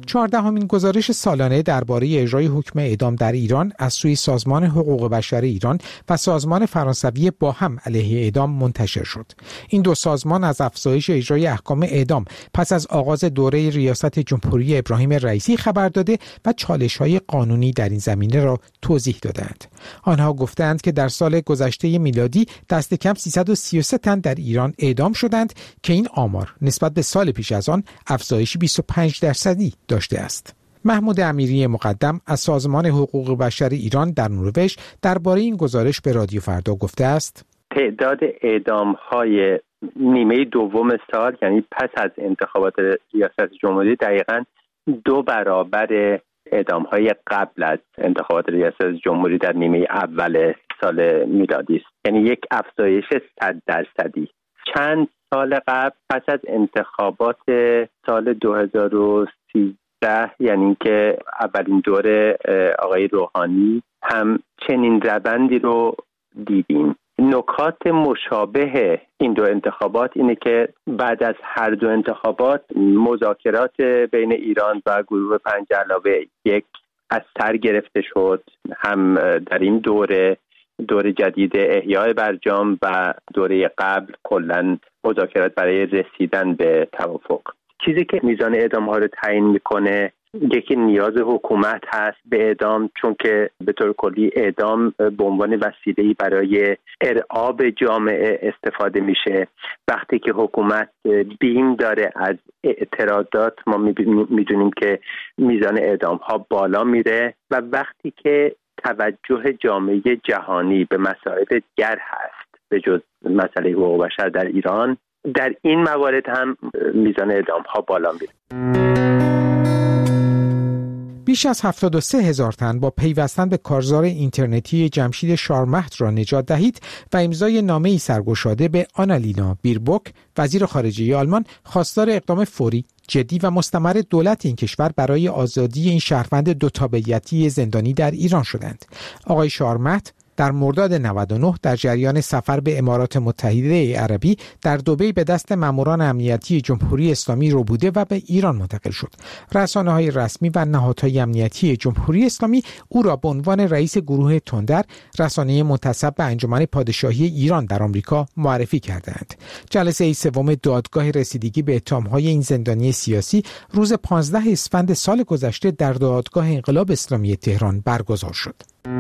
S14: چهاردهمین گزارش سالانه درباره اجرای حکم اعدام در ایران از سوی سازمان حقوق بشر ایران و سازمان فرانسوی با هم علیه اعدام منتشر شد. این دو سازمان از افزایش اجرای احکام اعدام پس از آغاز دوره ریاست جمهوری ابراهیم رئیسی خبر داده و چالش‌های قانونی در این زمینه را توضیح دادند. آنها گفتند که در سال گذشته میلادی دست کم سیصد و سی و سه تن در ایران اعدام شدند که این آمار نسبت به سال پیش از آن افزایش بیست و پنج درصدی داشته است. محمود امیری مقدم از سازمان حقوق بشر ایران در نروژ درباره این گزارش به رادیو فردا گفته است:
S16: تعداد اعدام‌های نیمه دوم سال، یعنی پس از انتخابات ریاست جمهوری، دقیقاً دو برابر اعدام‌های قبل از انتخابات ریاست جمهوری در نیمه اول سال میلادی است. یعنی یک افزایش صد درصدی. چند سال قبل پس از انتخابات سال دو هزار و سیزده، یعنی که اولین دور آقای روحانی، هم چنین روندی رو دیدیم. نکات مشابه این دو انتخابات اینه که بعد از هر دو انتخابات مذاکرات بین ایران و گروه پنج علاوه یک از سر گرفته شد. هم در این دوره دوره جدید احیای برجام و دوره قبل کلاً مذاکرات برای رسیدن به توافق. چیزی که میزان اعدام ها رو تعیین میکنه یکی نیاز حکومت هست به اعدام، چون که به طور کلی اعدام به عنوان وسیله‌ای برای ارعاب جامعه استفاده میشه. وقتی که حکومت بیم داره از اعتراضات، ما میدونیم که میزان اعدام ها بالا میره، و وقتی که توجه جامعه جهانی به مسائل دیگر هست به جز مسئله حقوق بشر در ایران، در این موارد هم میزان اعدام ها بالا میره.
S14: بیش از هفتاد و سه هزار تن با پیوستن به کارزار اینترنتی جمشید شارمهد را نجات دهید و امضای نامه‌ای سرگشاده به آنالینا بیربوک، وزیر خارجه آلمان، خواستار اقدام فوری، جدی و مستمر دولت این کشور برای آزادی این شهروند دو تابعیتی زندانی در ایران شدند. آقای شارمهد در مرداد نود و نه در جریان سفر به امارات متحده عربی در دبی به دست ماموران امنیتی جمهوری اسلامی رو بوده و به ایران منتقل شد. رسانه‌های رسمی و نهادهای امنیتی جمهوری اسلامی او را به عنوان رئیس گروه تندر، رسانه منتسب به انجمن پادشاهی ایران در آمریکا، معرفی کردند. جلسه سوم دادگاه رسیدگی به اتهام‌های این زندانی سیاسی روز پانزدهم اسفند سال گذشته در دادگاه انقلاب اسلامی تهران برگزار شد.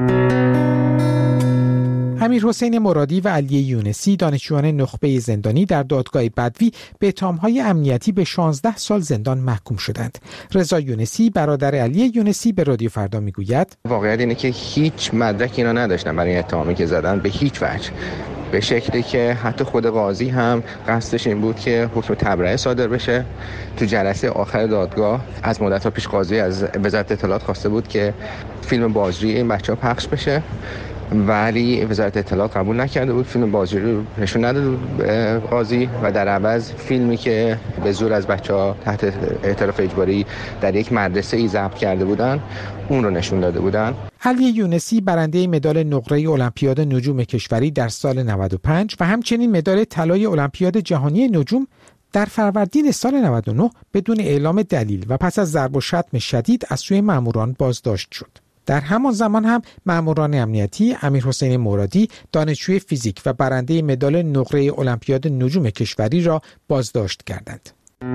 S14: امیرحسین مرادی و علی یونسی، دانشجویان نخبه زندانی در دادگاه بدوی، به اتهام‌های امنیتی به شانزده سال زندان محکوم شدند. رضا یونسی، برادر علی یونسی، به رادیو فردا میگوید:
S17: واقعیت اینه که هیچ مدرکی اینا نداشتن برای اتهامی که زدن، به هیچ وجه، به شکلی که حتی خود قاضی هم قصدش این بود که حکم تبرئه صادر بشه. تو جلسه آخر دادگاه از مدت‌ها پیش قاضی از وزارت اطلاعات خواسته بود که فیلم بازجویی این بچه‌ها پخش بشه، ولی وزارت اطلاعات قبول نکرده بود. فیلم بازجویی رو نشون نداده بود قاضی و در عوض فیلمی که به زور از بچه‌ها تحت اعتراف اجباری در یک مدرسه ای ضبط کرده بودن، اون رو نشون داده بودن.
S14: علی یونسی برنده مدال نقره المپیاد نجوم کشوری در سال نود و پنج و همچنین مدال طلای المپیاد جهانی نجوم در فروردین سال نود و نه بدون اعلام دلیل و پس از ضرب و شتم شدید از سوی ماموران بازداشت شد. در همان زمان هم ماموران امنیتی امیرحسین مرادی، دانشجوی فیزیک و برنده مدال نقره المپیاد نجوم کشوری را بازداشت کردند.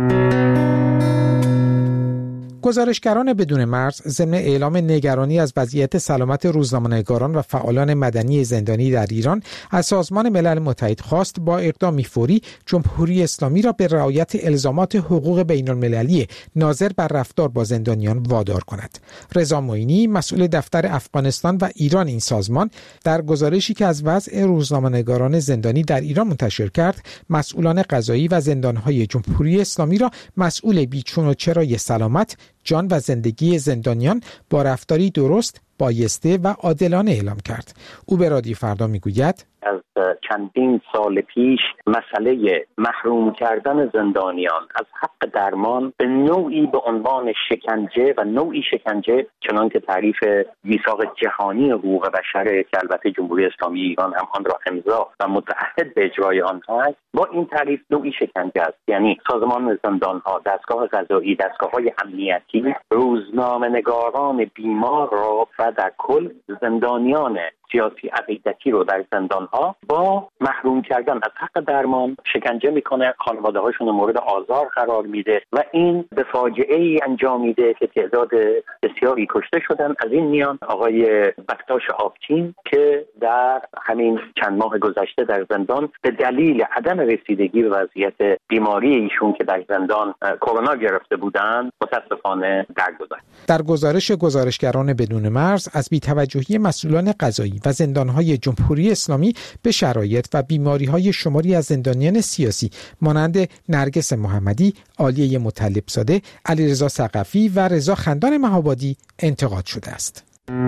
S14: گزارشگران بدون مرز ضمن اعلام نگرانی از وضعیت سلامت روزنامه‌نگاران و فعالان مدنی زندانی در ایران از سازمان ملل متحد خواست با اقدامی فوری جمهوری اسلامی را به رعایت الزامات حقوق بین‌المللی ناظر بر رفتار با زندانیان وادار کند. رضا معینی، مسئول دفتر افغانستان و ایران این سازمان، در گزارشی که از وضع روزنامه‌نگاران زندانی در ایران منتشر کرد، مسئولان قضایی و زندان‌های جمهوری اسلامی را مسئول بیچون و چرای سلامت، جان و زندگی زندانیان با رفتاری درست، بایسته و عادلانه اعلام کرد. او به رادیو فردا میگوید:
S18: از
S5: چندین سال پیش مسئله محروم کردن زندانیان از حق درمان به نوعی به عنوان شکنجه و نوعی شکنجه چنان که تعریف میثاق جهانی حقوق بشر که البته جمهوری اسلامی ایران هم آن را امضا و متعهد به اجرای آنها است، با این تعریف نوعی شکنجه است. یعنی سازمان زندان‌ها، دستگاه قضایی، دستگاه‌های امنیتی روزنامه‌نگاران بیمار را و در کل زندانیان سیاسی عقیدتی رو در زندان‌ها با محروم کردن از حق درمان شکنجه میکنه، خانواده‌هاشون مورد آزار قرار میده و این به فاجعه‌ای انجام میده که تعداد بسیاری کشته شدن. از این میان آقای بکتاش آبچین که در همین چند ماه گذشته در زندان به دلیل عدم رسیدگی به وضعیت بیماری ایشون که در زندان کرونا گرفته بودند متاسفانه درگذشت.
S14: در گزارش گزارشگران بدون مرز از بی‌توجهی مسئولان قضایی و زندان‌های جمهوری اسلامی به شرایط و بیماری‌های شماری از زندانیان سیاسی مانند نرگس محمدی، عالیه مطلب‌زاده، علیرضا ثقفی و رضا خندان مهابادی انتقاد شده است.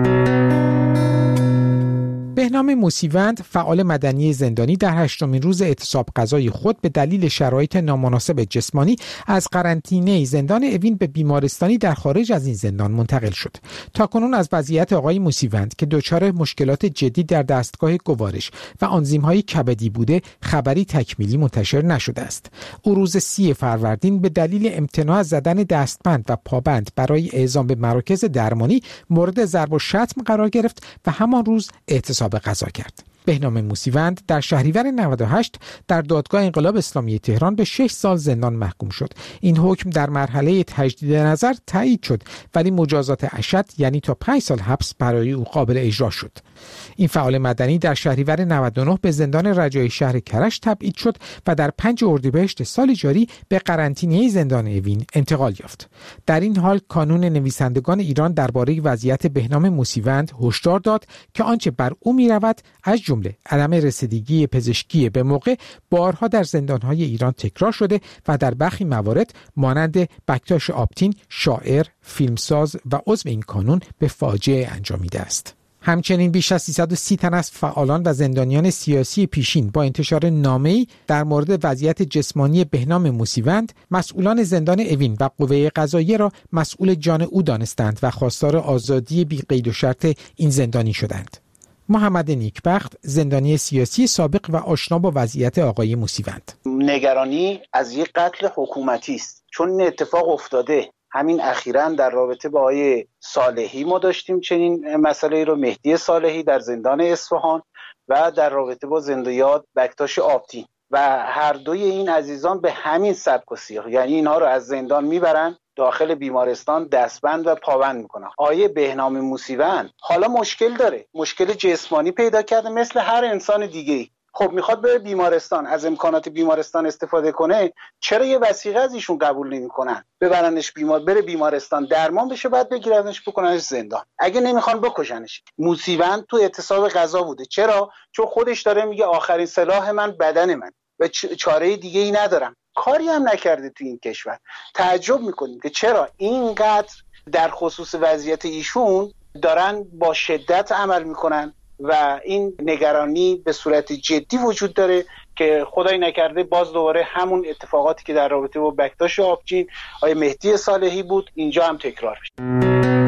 S14: بهنام موسیوند، فعال مدنی زندانی، در هشتمین روز اعتصاب قضای خود به دلیل شرایط نامناسب جسمانی از قرنطینه زندان اوین به بیمارستانی در خارج از این زندان منتقل شد. تاکنون از وضعیت آقای موسیوند که دچار مشکلات جدی در دستگاه گوارش و آنزیم‌های کبدی بوده خبری تکمیلی منتشر نشده است. او روز سی فروردین به دلیل امتناع از زدن دستبند و پابند برای اعزام به مراکز درمانی مورد ضرب و شتم قرار گرفت و همان روز اعتصاب قضا کرد. بهنام موسیوند در شهریور نود و هشت در دادگاه انقلاب اسلامی تهران به شش سال زندان محکوم شد. این حکم در مرحله تجدید نظر تایید شد ولی مجازات اشد یعنی تا پنج سال حبس برای او قابل اجرا شد. این فعال مدنی در شهریور نود و نه به زندان رجایی شهر کرج تبعید شد و در پنج اردیبهشت سال جاری به قرنطینه زندان اوین انتقال یافت. در این حال کانون نویسندگان ایران درباره وضعیت بهنام موسیوند هشدار داد که آنچه بر او می‌رود از جمله عدم رسیدگی پزشکی به موقع بارها در زندان‌های ایران تکرار شده و در برخی موارد مانند بکتاش آبتین، شاعر، فیلمساز و عضو این کانون به فاجعه انجامیده است. همچنین بیش از سیصد و سی تن از فعالان و زندانیان سیاسی پیشین با انتشار نامه‌ای در مورد وضعیت جسمانی بهنام موسیوند مسئولان زندان اوین و قوه قضاییه را مسئول جان او دانستند و خواستار آزادی بی قید و شرط این زندانی شدند. محمد نیکبخت، زندانی سیاسی سابق و آشنا با وضعیت آقای موسیوند:
S18: نگرانی از یک قتل حکومتی است، چون این اتفاق افتاده. همین اخیراً در رابطه با آقای صالحی ما داشتیم چنین مسئله رو، مهدی صالحی در زندان اصفهان و در رابطه با زندیات بکتاش آبتین، و هر دوی این عزیزان به همین سبک و سیاق، یعنی اینها رو از زندان میبرن داخل بیمارستان دستبند و پابند میکنن. آیه بهنام موسیوند حالا مشکل داره، مشکل جسمانی پیدا کرده مثل هر انسان دیگه‌ای. خب میخواد بره بیمارستان، از امکانات بیمارستان استفاده کنه، چرا یه وثیقه از ایشون قبول نمیکنن؟ ببرنش بیمار، بره بیمارستان درمان بشه، بعد بگیرنش بکننش زندان. اگه نمیخوان بکشنش. موسیوند تو اعتصاب قضا بوده. چرا؟ چون خودش داره میگه آخرین سلاح من بدن من و چاره دیگه ای ندارم. کاری هم نکرده تو این کشور. تعجب میکنیم که چرا اینقدر در خصوص وضعیت ایشون دارن با شدت عمل میکنن و این نگرانی به صورت جدی وجود داره که خدای نکرده باز دوباره همون اتفاقاتی که در رابطه با بکتاش آبچین، آقای مهدی صالحی بود اینجا هم تکرار بشه.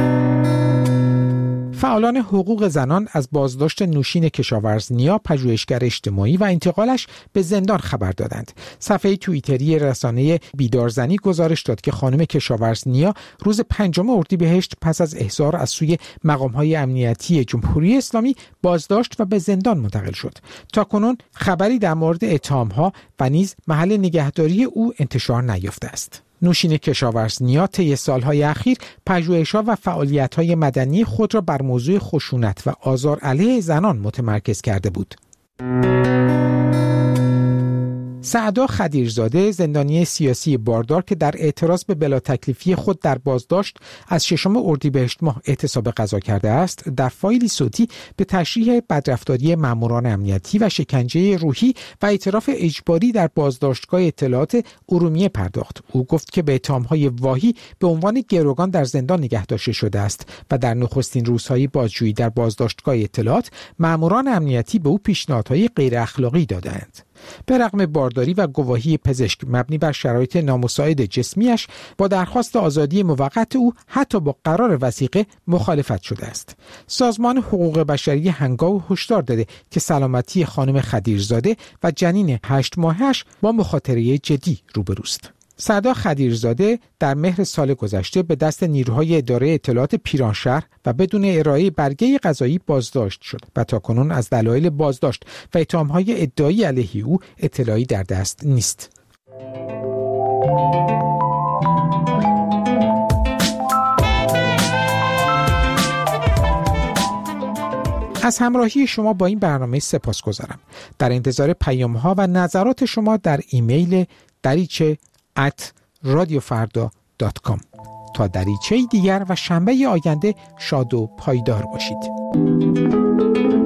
S14: فعالان حقوق زنان از بازداشت نوشین کشاورزنیا، پژوهشگر اجتماعی و انتقالش به زندان خبر دادند. صفحه توییتری رسانه بیدارزنی گزارش داد که خانم کشاورزنیا روز پنجم اردیبهشت پس از احضار از سوی مقام‌های امنیتی جمهوری اسلامی بازداشت و به زندان منتقل شد. تاکنون خبری در مورد اتهام‌ها و نیز محل نگهداری او انتشار نیافته است. نوشین کشاورزنیا طی سالهای اخیر پژوهش‌ها و فعالیت‌های مدنی خود را بر موضوع خشونت و آزار علیه زنان متمرکز کرده بود. سعدا خدیرزاده، زندانی سیاسی باردار که در اعتراض به بلا تکلیفی خود در بازداشت از ششم اردیبهشت ماه اعتصاب قضا کرده است، در فایلی صوتی به تشریح بدرفتاری ماموران امنیتی و شکنجه روحی و اعتراف اجباری در بازداشتگاه اطلاعات ارومیه پرداخت. او گفت که به اتهام‌های واهی به عنوان گروگان در زندان نگه داشته شده است و در نخستین روزهای بازجویی در بازداشتگاه اطلاعات ماموران امنیتی به او پیشنهادهای غیر اخلاقی دادند. به رغم بارداری و گواهی پزشک مبنی بر شرایط نامساعد جسمیش، با درخواست آزادی موقت او حتی با قرار وثیقه مخالفت شده است. سازمان حقوق بشری هنگاو هشدار داده که سلامتی خانم خدیرزاده و جنین هشت ماهش با مخاطره جدی روبروست. سعدا خدیرزاده در مهر سال گذشته به دست نیروهای اداره اطلاعات پیرانشهر و بدون ارائه برگه قضایی بازداشت شد و تاکنون از دلایل بازداشت و اتهامهای ادعایی علیه او اطلاعی در دست نیست. از همراهی شما با این برنامه سپاسگزارم. در انتظار پیام‌ها و نظرات شما در ایمیل دریچه ات رادیو فردا دات کام. تا دریچه دیگر و شنبه آینده شاد و پایدار باشید.